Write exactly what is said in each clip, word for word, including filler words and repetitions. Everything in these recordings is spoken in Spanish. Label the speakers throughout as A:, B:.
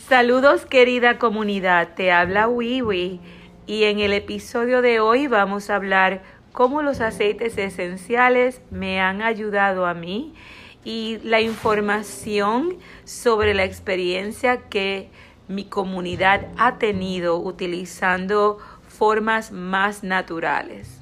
A: Saludos querida comunidad, te habla Wiwi y en el episodio de hoy vamos a hablar cómo los aceites esenciales me han ayudado a mí y la información sobre la experiencia que mi comunidad ha tenido utilizando formas más naturales.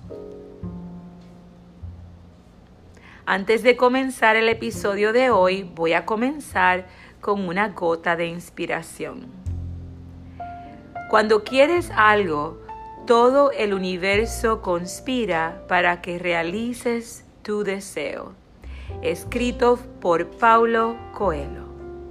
A: Antes de comenzar el episodio de hoy, voy a comenzar con una gota de inspiración. Cuando quieres algo, todo el universo conspira para que realices tu deseo. Escrito por Paulo Coelho.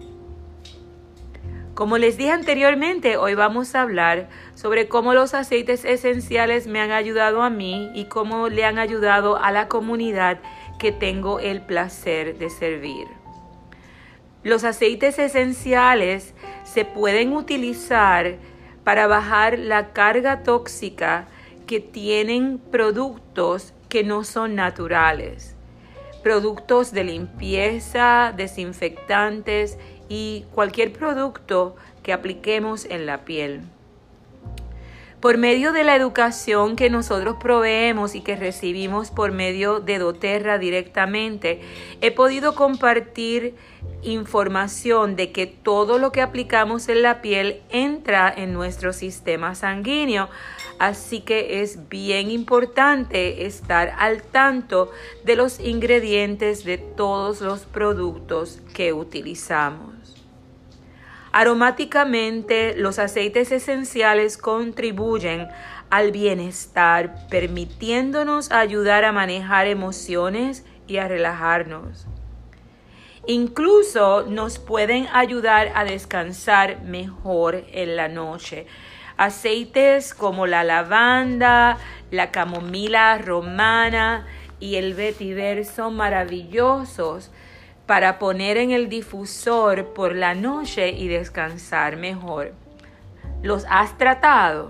A: Como les dije anteriormente, hoy vamos a hablar sobre cómo los aceites esenciales me han ayudado a mí y cómo le han ayudado a la comunidad que tengo el placer de servir. Los aceites esenciales se pueden utilizar para bajar la carga tóxica que tienen productos que no son naturales. Productos de limpieza, desinfectantes y cualquier producto que apliquemos en la piel. Por medio de la educación que nosotros proveemos y que recibimos por medio de doTERRA directamente, he podido compartir información de que todo lo que aplicamos en la piel entra en nuestro sistema sanguíneo, así que es bien importante estar al tanto de los ingredientes de todos los productos que utilizamos. Aromáticamente, los aceites esenciales contribuyen al bienestar, permitiéndonos ayudar a manejar emociones y a relajarnos. Incluso nos pueden ayudar a descansar mejor en la noche. Aceites como la lavanda, la camomila romana y el vetiver son maravillosos para poner en el difusor por la noche y descansar mejor. ¿Los has tratado?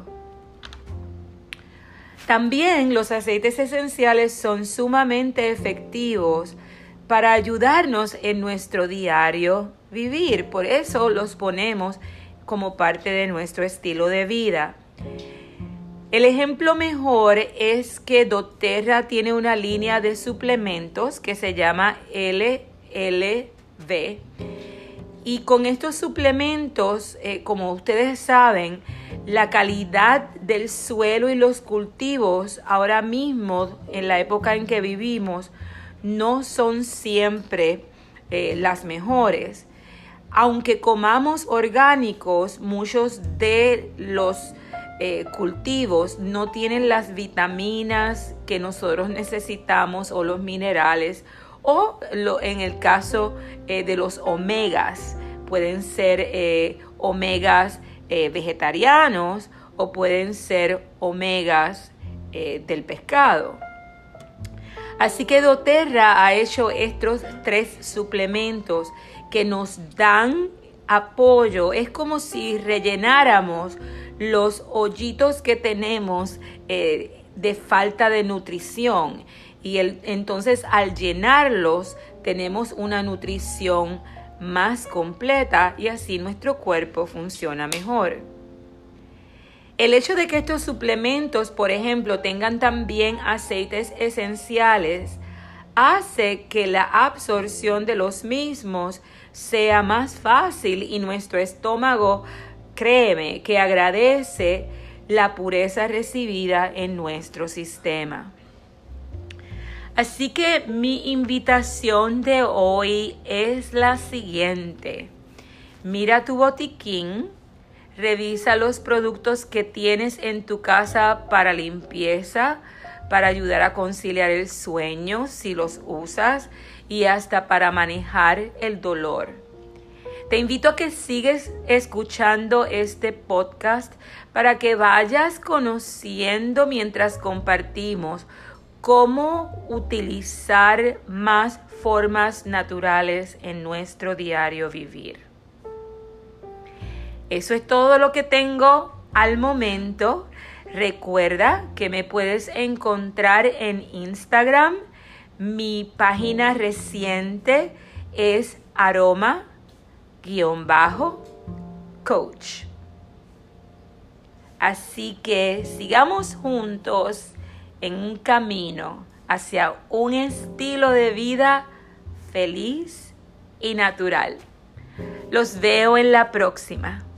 A: También los aceites esenciales son sumamente efectivos para ayudarnos en nuestro diario vivir. Por eso los ponemos como parte de nuestro estilo de vida. El ejemplo mejor es que doTERRA tiene una línea de suplementos que se llama L L V. Y con estos suplementos, eh, como ustedes saben, la calidad del suelo y los cultivos ahora mismo, en la época en que vivimos, no son siempre eh, las mejores. Aunque comamos orgánicos, muchos de los eh, cultivos no tienen las vitaminas que nosotros necesitamos o los minerales, o lo, en el caso eh, de los omegas, pueden ser eh, omegas eh, vegetarianos o pueden ser omegas eh, del pescado. Así que doTERRA ha hecho estos tres suplementos que nos dan apoyo. Es como si rellenáramos los hoyitos que tenemos eh, de falta de nutrición. Y el, entonces al llenarlos tenemos una nutrición más completa y así nuestro cuerpo funciona mejor. El hecho de que estos suplementos, por ejemplo, tengan también aceites esenciales, hace que la absorción de los mismos sea más fácil y nuestro estómago, créeme, que agradece la pureza recibida en nuestro sistema. Así que mi invitación de hoy es la siguiente. Mira tu botiquín, revisa los productos que tienes en tu casa para limpieza, para ayudar a conciliar el sueño si los usas y hasta para manejar el dolor. Te invito a que sigas escuchando este podcast para que vayas conociendo mientras compartimos cómo utilizar más formas naturales en nuestro diario vivir. Eso es todo lo que tengo al momento. Recuerda que me puedes encontrar en Instagram. Mi página reciente es aroma guión bajo coach. Así que sigamos juntos en un camino hacia un estilo de vida feliz y natural. Los veo en la próxima.